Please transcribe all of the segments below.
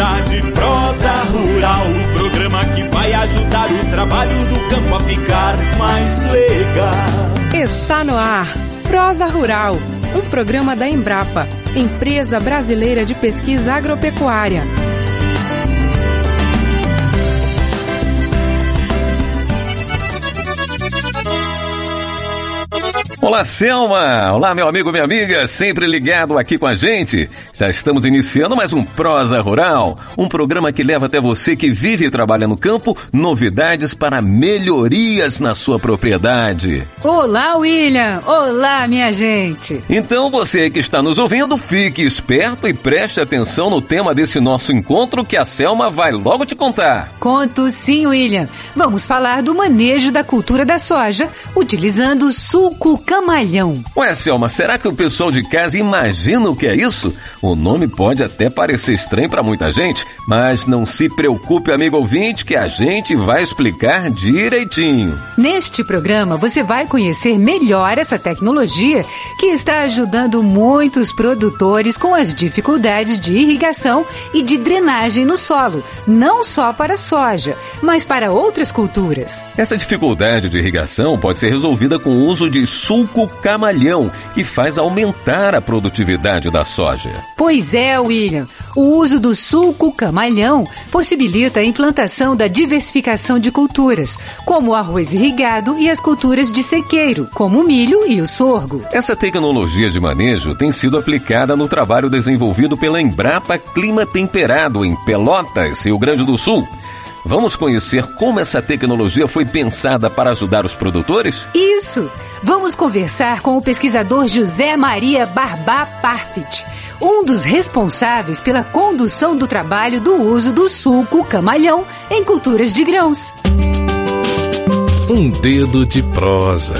verdade. Prosa Rural, o programa que vai ajudar o trabalho do campo a ficar mais legal. Está no ar, Prosa Rural, um programa da Embrapa, Empresa Brasileira de Pesquisa Agropecuária. Olá, Selma! Olá, meu amigo, minha amiga, sempre ligado aqui com a gente. Já estamos iniciando mais um Prosa Rural, um programa que leva até você que vive e trabalha no campo novidades para melhorias na sua propriedade. Olá, William! Olá, minha gente! Então, você que está nos ouvindo, fique esperto e preste atenção no tema desse nosso encontro que a Selma vai logo te contar. Conto sim, William. Vamos falar do manejo da cultura da soja utilizando o sulco camalhão. Ué, Selma, será que o pessoal de casa imagina o que é isso? O nome pode até parecer estranho para muita gente, mas não se preocupe, amigo ouvinte, que a gente vai explicar direitinho. Neste programa, você vai conhecer melhor essa tecnologia que está ajudando muitos produtores com as dificuldades de irrigação e de drenagem no solo, não só para a soja, mas para outras culturas. Essa dificuldade de irrigação pode ser resolvida com o uso de sulco camalhão, que faz aumentar a produtividade da soja. Pois é, William. O uso do sulco camalhão possibilita a implantação da diversificação de culturas, como o arroz irrigado e as culturas de sequeiro, como o milho e o sorgo. Essa tecnologia de manejo tem sido aplicada no trabalho desenvolvido pela Embrapa Clima Temperado, em Pelotas, Rio Grande do Sul. Vamos conhecer como essa tecnologia foi pensada para ajudar os produtores? Isso! Vamos conversar com o pesquisador José Maria Barbá Parfit, um dos responsáveis pela condução do trabalho do uso do sulco camalhão em culturas de grãos. Um dedo de prosa.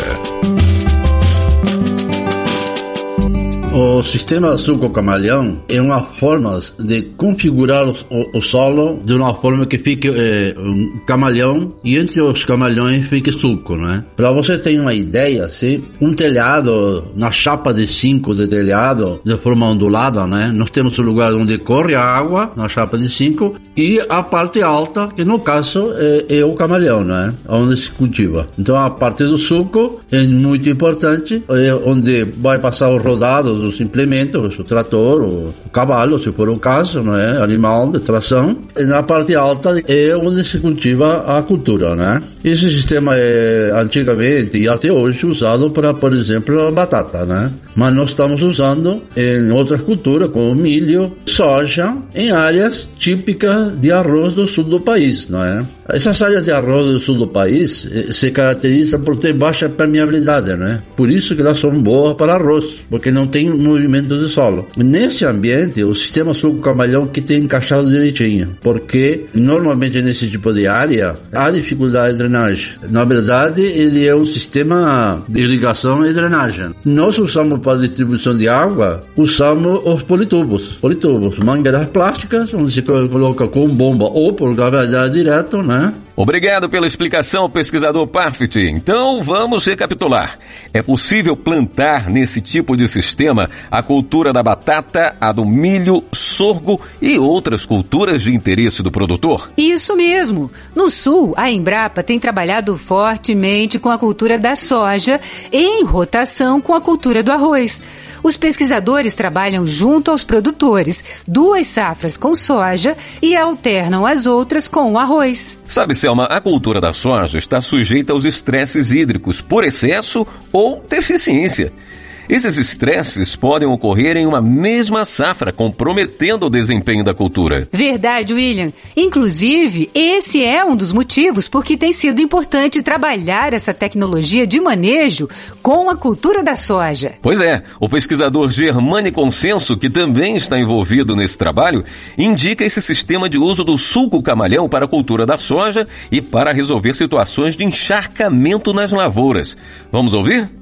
O sistema sulco camalhão é uma forma de configurar o solo de uma forma que fique um camalhão e entre os camalhões fique sulco, né? Para você ter uma ideia, assim, um telhado na chapa de 5 de telhado de forma ondulada, né? Nós temos o lugar onde corre a água na chapa de 5 e a parte alta, que no caso é o camalhão, né? Onde se cultiva. Então a parte do sulco é muito importante, é onde vai passar os rodados os implementos, o trator, o cavalo, se for o caso, não é? Animal de tração. E na parte alta é onde se cultiva a cultura, né? Esse sistema é antigamente e até hoje usado para, por exemplo, a batata, né? Mas nós estamos usando em outras culturas, como milho, soja, em áreas típicas de arroz do sul do país, não é? Essas áreas de arroz do sul do país se caracterizam por ter baixa permeabilidade, né? Por isso que elas são boas para arroz, porque não tem movimento de solo. Nesse ambiente, o sistema sulco camalhão que tem encaixado direitinho, porque normalmente nesse tipo de área há dificuldade de drenagem. Na verdade, ele é um sistema de irrigação e drenagem. Nós usamos para distribuição de água, usamos os politubos, mangueiras plásticas, onde se coloca com bomba ou por gravidade direto, né? Obrigado pela explicação, pesquisador Parfit. Então, vamos recapitular. É possível plantar nesse tipo de sistema a cultura da batata, a do milho, sorgo e outras culturas de interesse do produtor? Isso mesmo. No sul, a Embrapa tem trabalhado fortemente com a cultura da soja em rotação com a cultura do arroz. Os pesquisadores trabalham junto aos produtores, 2 safras com soja e alternam as outras com o arroz. Sabe, Selma, a cultura da soja está sujeita aos estresses hídricos por excesso ou deficiência. Esses estresses podem ocorrer em uma mesma safra, comprometendo o desempenho da cultura. Verdade, William. Inclusive, esse é um dos motivos por que tem sido importante trabalhar essa tecnologia de manejo com a cultura da soja. Pois é, o pesquisador Germani Consenso, que também está envolvido nesse trabalho, indica esse sistema de uso do sulco camalhão para a cultura da soja e para resolver situações de encharcamento nas lavouras. Vamos ouvir?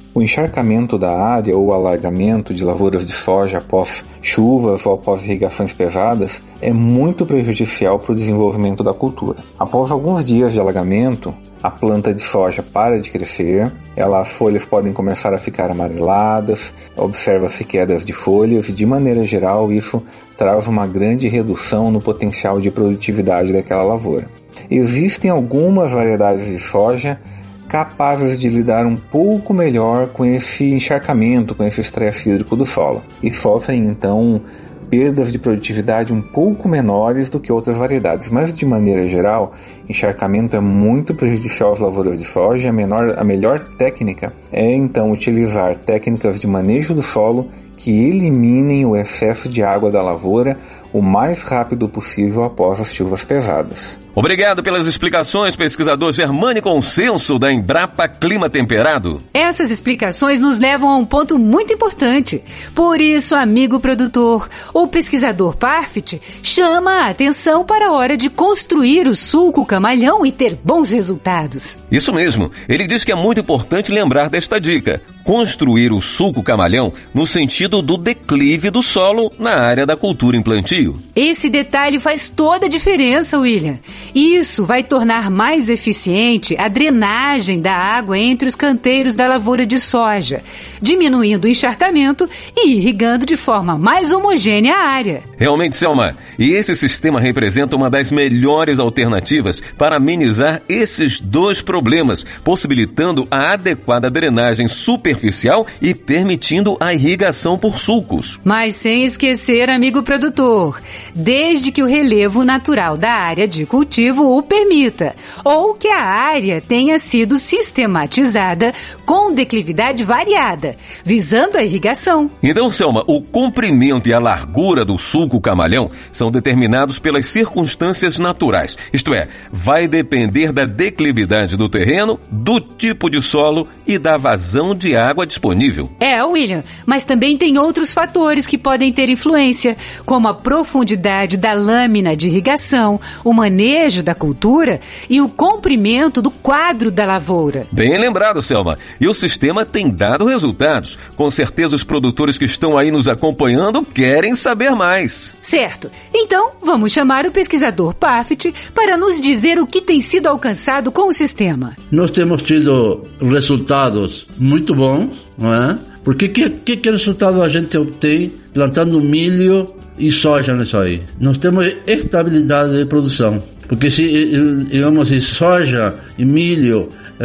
O encharcamento da área ou alargamento de lavouras de soja após chuvas ou após irrigações pesadas é muito prejudicial para o desenvolvimento da cultura. Após alguns dias de alagamento, a planta de soja para de crescer, as folhas podem começar a ficar amareladas, observa-se quedas de folhas e, de maneira geral, isso traz uma grande redução no potencial de produtividade daquela lavoura. Existem algumas variedades de soja capazes de lidar um pouco melhor com esse encharcamento, com esse estresse hídrico do solo, e sofrem então perdas de produtividade um pouco menores do que outras variedades, mas de maneira geral, encharcamento é muito prejudicial às lavouras de soja. A melhor técnica é então utilizar técnicas de manejo do solo que eliminem o excesso de água da lavoura o mais rápido possível após as chuvas pesadas. Obrigado pelas explicações, pesquisador Germani Consenso, da Embrapa Clima Temperado. Essas explicações nos levam a um ponto muito importante. Por isso, amigo produtor, o pesquisador Parfit chama a atenção para a hora de construir o sulco camalhão e ter bons resultados. Isso mesmo. Ele diz que é muito importante lembrar desta dica: construir o sulco camalhão no sentido do declive do solo na área da cultura em plantio. Esse detalhe faz toda a diferença, William. Isso vai tornar mais eficiente a drenagem da água entre os canteiros da lavoura de soja, diminuindo o encharcamento e irrigando de forma mais homogênea a área. Realmente, Selma, e esse sistema representa uma das melhores alternativas para amenizar esses dois problemas, possibilitando a adequada drenagem superficial e permitindo a irrigação por sulcos. Mas sem esquecer, amigo produtor, desde que o relevo natural da área de cultivo o permita, ou que a área tenha sido sistematizada com declividade variada, visando a irrigação. Então, Selma, o comprimento e a largura do sulco camalhão são determinados pelas circunstâncias naturais, isto é, vai depender da declividade do terreno, do tipo de solo e da vazão de água disponível. William, mas também tem outros fatores que podem ter influência, como a profundidade da lâmina de irrigação, o manejo da cultura e o comprimento do quadro da lavoura. Bem lembrado, Selma. E o sistema tem dado resultados. Com certeza os produtores que estão aí nos acompanhando querem saber mais. Certo. Então, vamos chamar o pesquisador Parfit para nos dizer o que tem sido alcançado com o sistema. Nós temos tido resultados muito bons, não é? Porque que resultado a gente obtém plantando milho e soja nisso aí? Nós temos estabilidade de produção. Porque se, digamos, soja e milho,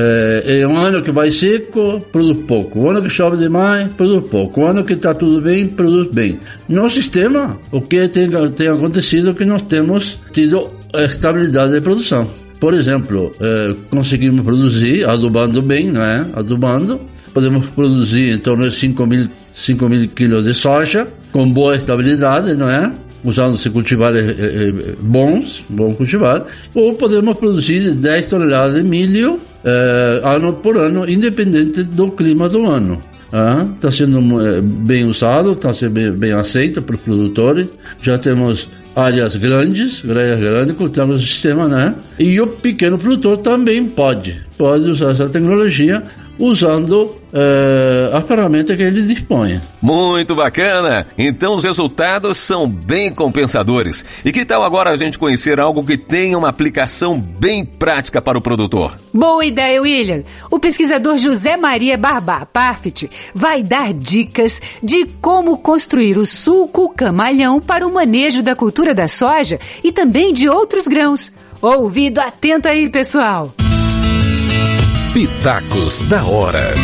é um ano que vai seco, produz pouco. O ano que chove demais, produz pouco. O ano que está tudo bem, produz bem. No sistema, o que tem acontecido é que nós temos tido estabilidade de produção. Por exemplo, conseguimos produzir, adubando bem, não é? Adubando, podemos produzir em torno de 5 mil quilos de soja, com boa estabilidade, não é? Usando-se cultivares bons cultivar, ou podemos produzir 10 toneladas de milho ano por ano, independente do clima do ano. Está sendo bem usado, está sendo bem aceito pelos produtores. Já temos áreas grandes, contamos o sistema, né? E o pequeno produtor também pode usar essa tecnologia usando a ferramenta que ele dispõe. Muito bacana! Então os resultados são bem compensadores. E que tal agora a gente conhecer algo que tenha uma aplicação bem prática para o produtor? Boa ideia, William! O pesquisador José Maria Barbá Parfit vai dar dicas de como construir o sulco camalhão para o manejo da cultura da soja e também de outros grãos. Ouvido atento aí, pessoal! Pitacos da Hora.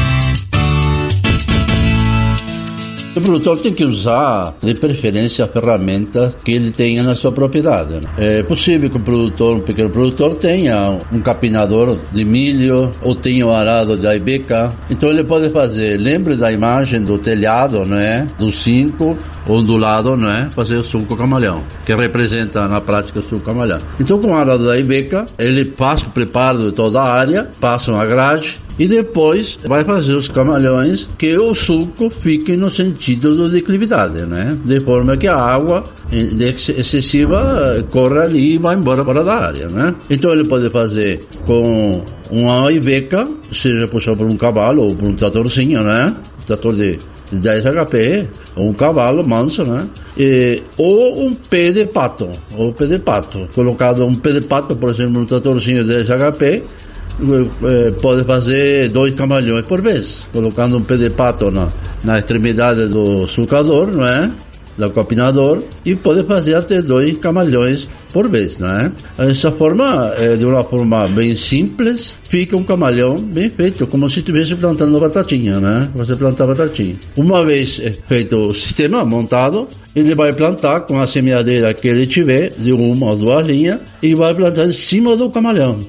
O produtor tem que usar, de preferência, ferramentas que ele tenha na sua propriedade. É possível que um pequeno produtor tenha um capinador de milho ou tenha um arado de aibeca. Então ele pode fazer, lembre da imagem do telhado, né, do 5 ondulado, né, fazer o sulco camalhão, que representa na prática o sulco camalhão. Então com o arado da aibeca, ele faz o preparo de toda a área, passa uma grade, E depois vai fazer os camalhões que o suco fique no sentido da declividade, né? De forma que a água excessiva corra ali e vai embora para da área, né? Então ele pode fazer com uma iveca, seja puxado por um cavalo ou por um tratorzinho, né? Trator de 10 HP, ou um cavalo manso, né? Ou um pé de pato, colocado um pé de pato, por exemplo, um tratorzinho de 10 HP, pode fazer 2 camalhões por vez, colocando um pé de pato na extremidade do sulcador, não é? Do capinador, e pode fazer até 2 camalhões por vez, não é? Dessa forma, de uma forma bem simples, fica um camalhão bem feito, como se estivesse plantando batatinha, né? Você planta batatinha. Uma vez feito o sistema montado, ele vai plantar com a semeadeira que ele tiver, de 1 ou 2 linhas, e vai plantar em cima do camalhão.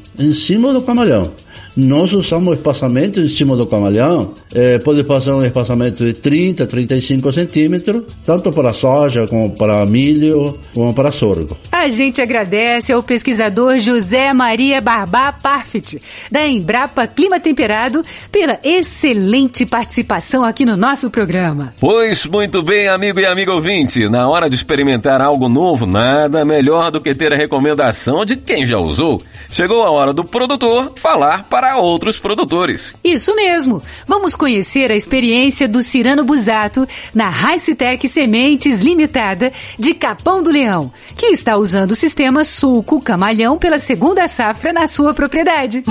Nós usamos espaçamento em cima do camalhão, pode fazer um espaçamento de 30, 35 centímetros, tanto para soja, como para milho, como para sorgo. A gente agradece ao pesquisador José Maria Barbá Parfit, da Embrapa Clima Temperado, pela excelente participação aqui no nosso programa. Pois muito bem, amigo e amiga ouvinte, na hora de experimentar algo novo, nada melhor do que ter a recomendação de quem já usou. Chegou a hora do produtor falar para outros produtores. Isso mesmo. Vamos conhecer a experiência do Cyrano Busato na Racitec Sementes Limitada de Capão do Leão, que está usando o sistema Sulco Camalhão pela 2ª safra na sua propriedade.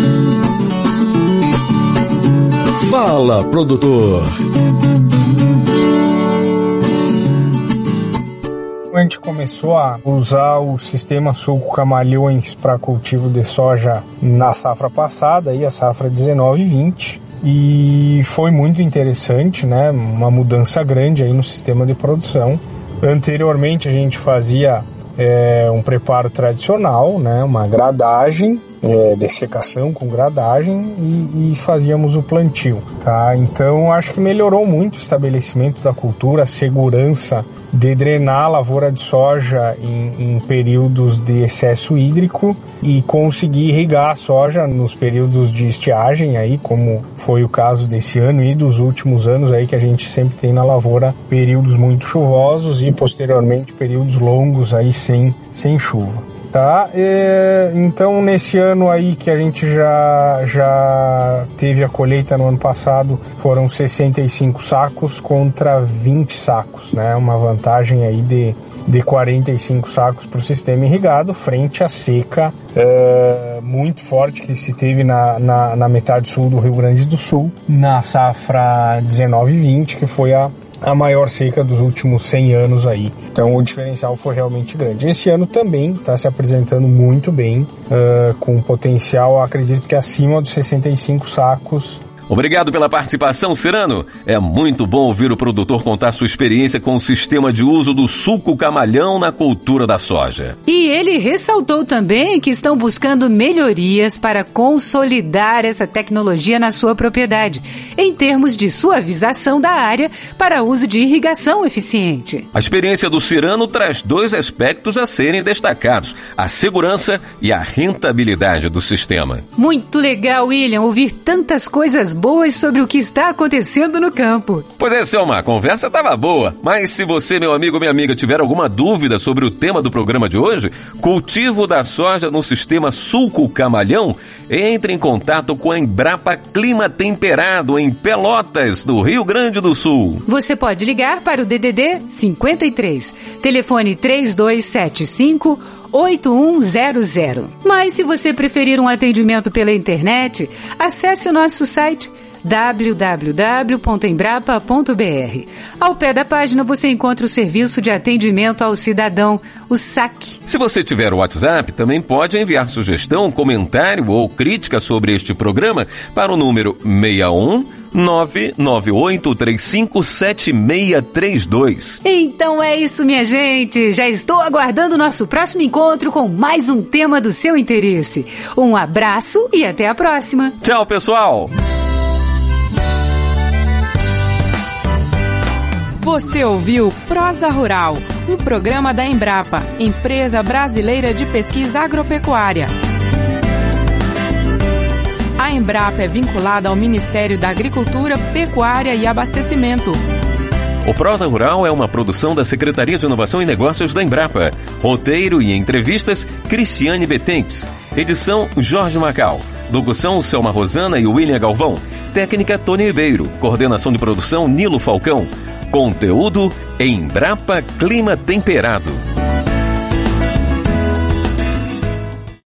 Fala, produtor! A gente começou a usar o sistema Sulco Camalhões para cultivo de soja na safra passada, aí a safra 19/20, e foi muito interessante, né? Uma mudança grande aí no sistema de produção. Anteriormente a gente fazia um preparo tradicional, né? Uma gradagem, dessecação com gradagem e fazíamos o plantio, tá? Então acho que melhorou muito o estabelecimento da cultura, a segurança de drenar a lavoura de soja em períodos de excesso hídrico e conseguir irrigar a soja nos períodos de estiagem, aí, como foi o caso desse ano e dos últimos anos aí, que a gente sempre tem na lavoura períodos muito chuvosos e posteriormente períodos longos aí sem chuva. Tá, então nesse ano aí que a gente já teve a colheita no ano passado, foram 65 sacos contra 20 sacos, né? Uma vantagem aí de 45 sacos para o sistema irrigado, frente à seca muito forte que se teve na metade sul do Rio Grande do Sul, na safra 19/20, que foi a maior seca dos últimos 100 anos aí. Então o diferencial foi realmente grande. Esse ano também está se apresentando muito bem, com potencial, acredito que acima dos 65 sacos. Obrigado pela participação, Cyrano. É muito bom ouvir o produtor contar sua experiência com o sistema de uso do Sulco Camalhão na cultura da soja. E ele ressaltou também que estão buscando melhorias para consolidar essa tecnologia na sua propriedade, em termos de suavização da área para uso de irrigação eficiente. A experiência do Cyrano traz 2 aspectos a serem destacados: a segurança e a rentabilidade do sistema. Muito legal, William, ouvir tantas coisas boas sobre o que está acontecendo no campo. Pois é, Selma, a conversa estava boa, mas se você, meu amigo ou minha amiga, tiver alguma dúvida sobre o tema do programa de hoje, cultivo da soja no sistema Sulco Camalhão, entre em contato com a Embrapa Clima Temperado em Pelotas, no Rio Grande do Sul. Você pode ligar para o DDD 53, telefone 3275 8100. Mas se você preferir um atendimento pela internet, acesse o nosso site www.embrapa.br. Ao pé da página você encontra o Serviço de Atendimento ao Cidadão, o SAC. Se você tiver o WhatsApp, também pode enviar sugestão, comentário ou crítica sobre este programa para o número 61 998357632. Então é isso, minha gente. Já estou aguardando o nosso próximo encontro com mais um tema do seu interesse. Um abraço e até a próxima. Tchau, pessoal. Você ouviu Prosa Rural, um programa da Embrapa, Empresa Brasileira de Pesquisa Agropecuária. A Embrapa é vinculada ao Ministério da Agricultura, Pecuária e Abastecimento. O Prosa Rural é uma produção da Secretaria de Inovação e Negócios da Embrapa. Roteiro e entrevistas, Cristiane Betentes. Edição, Jorge Macau. Locução, Selma Rosana e William Galvão. Técnica, Tony Ribeiro. Coordenação de produção, Nilo Falcão. Conteúdo, Embrapa Clima Temperado.